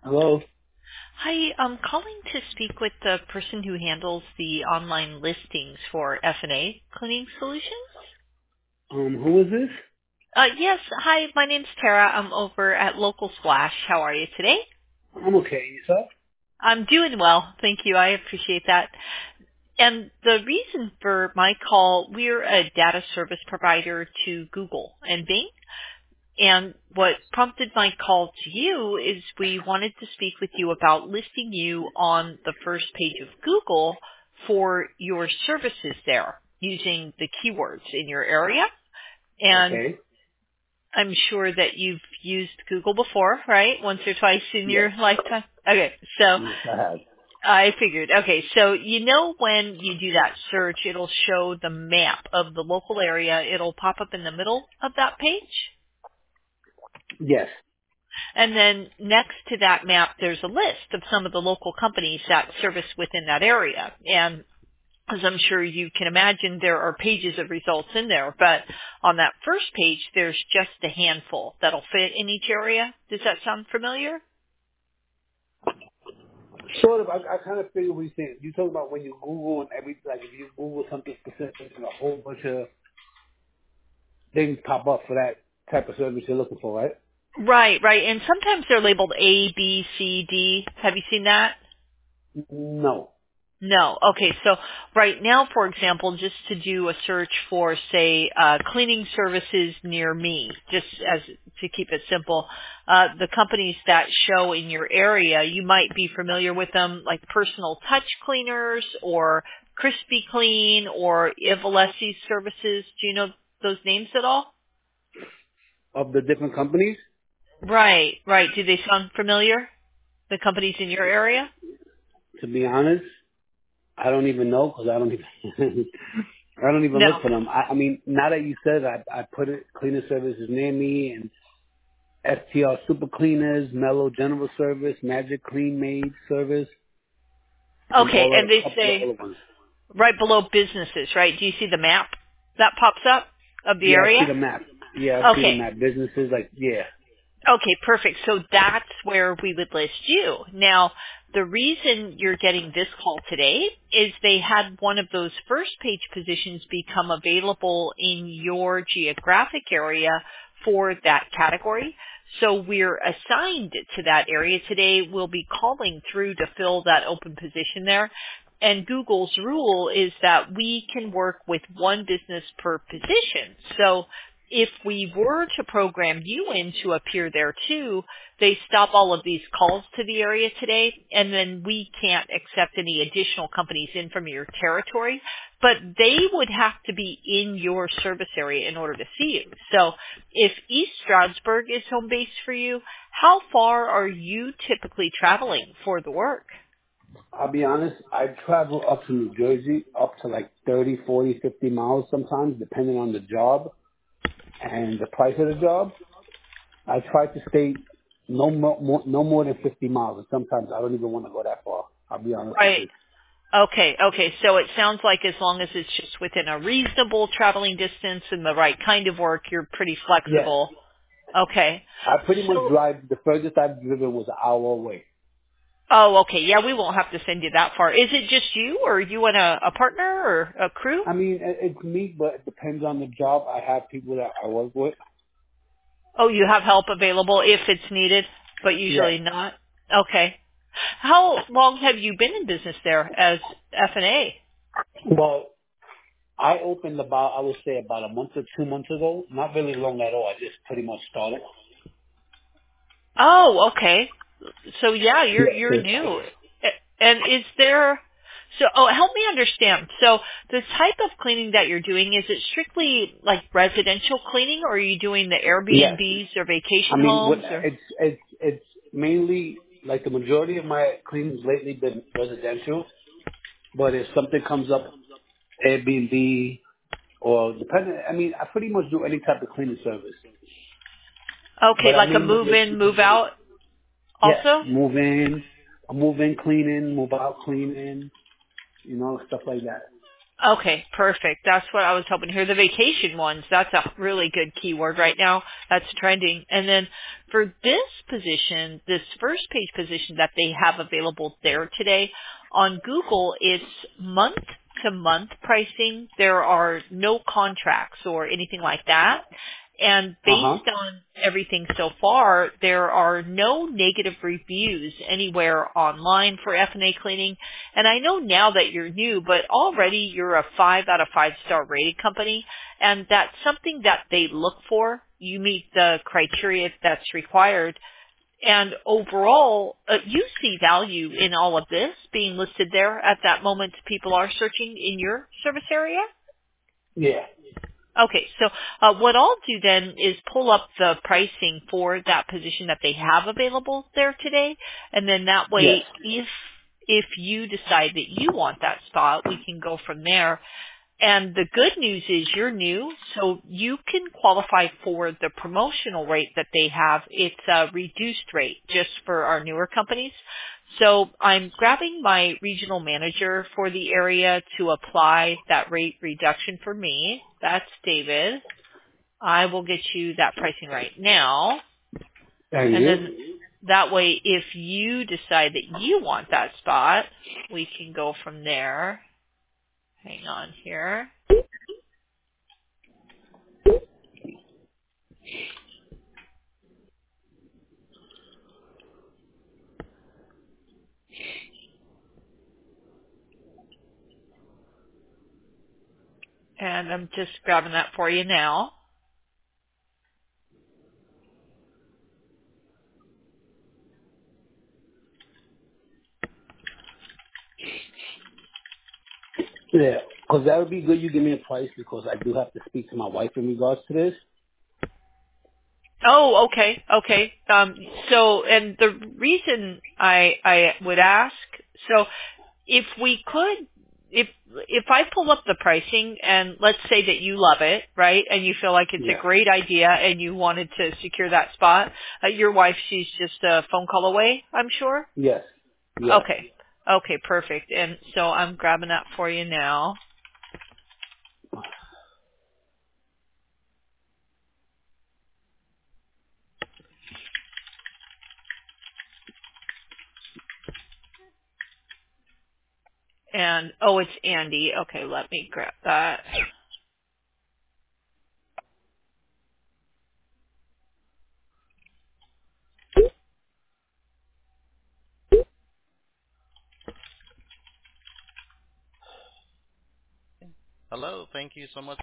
Hello. Hi, I'm calling to speak with the person who handles the online listings for F&A Cleaning Solutions. Who is this? Yes, hi, my name's Tara. I'm over at Local Splash. How are you today? I'm okay. Yourself? I'm doing well. Thank you. I appreciate that. And the reason for my call, we're a data service provider to Google and Bing. And what prompted my call to you is we wanted to speak with you about listing you on the first page of Google for your services there using the keywords in your area. And Okay. I'm sure that you've used Google before, right? Once or twice in Yes. your lifetime. Okay, so Yes, I have. I figured. Okay, so you know when you do that search, it'll show the map of the local area. It'll pop up in the middle of that page. Yes. And then next to that map, there's a list of some of the local companies that service within that area. And as I'm sure you can imagine, there are pages of results in there. But on that first page, there's just a handful that'll fit in each area. Does that sound familiar? Sort of. I kind of figure what you're saying. You talk about when you Google and like if you Google something specific and a whole bunch of things pop up for that type of service you're looking for, right? Right, right. And sometimes they're labeled A, B, C, D. Have you seen that? No. No. Okay. So right now, for example, just to do a search for, say, cleaning services near me, just as to keep it simple, the companies that show in your area, you might be familiar with them, like Personal Touch Cleaners or Crispy Clean or Ivalesi Services. Do you know those names at all? Of the different companies? Right. Right. Do they sound familiar? The companies in your area? To be honest, I don't even know because I don't even I don't even look No. for them. I mean, now that you said, I put it cleaner services near me and STR Super Cleaners, Mellow General Service, Magic Clean Maid Service, and Okay. all of And a they couple of say other ones. right below businesses, right? Do you see the map that pops up of the Yeah, I see area? the map. Yeah, I see the Okay. map. Businesses, like, yeah. Okay, perfect. So that's where we would list you. Now, the reason you're getting this call today is they had one of those first page positions become available in your geographic area for that category. So we're assigned to that area today. We'll be calling through to fill that open position there. And Google's rule is that we can work with one business per position. So if we were to program you in to appear there too, they stop all of these calls to the area today, and then we can't accept any additional companies in from your territory, but they would have to be in your service area in order to see you. So if East Stroudsburg is home base for you, how far are you typically traveling for the work? I'll be honest, I travel up to New Jersey, up to like 30, 40, 50 miles sometimes, depending on the job and the price of the job. I try to stay no more than 50 miles, and sometimes I don't even want to go that far. I'll be honest with Right. you. Okay, okay. So it sounds like as long as it's just within a reasonable traveling distance and the right kind of work, you're pretty Yes. flexible. Okay. I pretty much So, drive, the furthest I've driven was an hour away. oh, okay. Yeah, we won't have to send you that far. Is it just you or you and a partner or a crew? I mean, it's me, but it depends on the job. I have people that I work with. Oh, you have help available if it's needed, but Yes. usually not. Okay. How long have you been in business there as F&A? Well, I opened about, I would say about a month or 2 months ago. Not really long at all. I just pretty much started. Oh, okay. So yeah, you're Yes. new. And is there help me understand. So the type of cleaning that you're doing, is it strictly like residential cleaning or are you doing the Yes. Airbnbs or I vacation mean, homes or it's mainly like the majority of my cleanings lately been residential. But if something comes up, Airbnb or depending, I mean, I pretty much do any type of cleaning service. okay, But I like a mean, move in, move out yes, also? move in cleaning, move out cleaning, you know, stuff like that. Okay, perfect. That's what I was hoping to hear. The vacation ones, that's a really good keyword right now. That's trending. And then for this position, this first page position that they have available there today, on Google, it's month to month pricing. There are no contracts or anything like that. And Uh-huh. based on everything so far, there are no negative reviews anywhere online for F&A cleaning. And I know now that you're new, but already you're a 5 out of 5 star rated company, and that's something that they look for. You meet the criteria that's required. And overall, you see value in all of this being listed there at that moment people are searching in your service area? Yeah. Okay, so what I'll do then is pull up the pricing for that position that they have available there today, and then that Yes. way, if you decide that you want that spot, we can go from there. And the good news is you're new, so you can qualify for the promotional rate that they have. It's a reduced rate just for our newer companies. So I'm grabbing my regional manager for the area to apply that rate reduction for me. That's David. I will get you that pricing right now. Thank And you. then that way, if you decide that you want that spot, we can go from there. Hang on here. And I'm just grabbing that for you now. Yeah. Because that would be good you give me a price because I do have to speak to my wife in regards to this. Oh, okay, okay. So, and the reason I would ask, so if we could, if I pull up the pricing and let's say that you love it, right, and you feel like it's a Yeah. great idea and you wanted to secure that spot, your wife, she's just a phone call away, I'm sure? Yes. Yes. Okay. Okay, perfect. And so I'm grabbing that for you now. And, oh, it's Andy. Okay, let me grab that. Hello. Thank you so much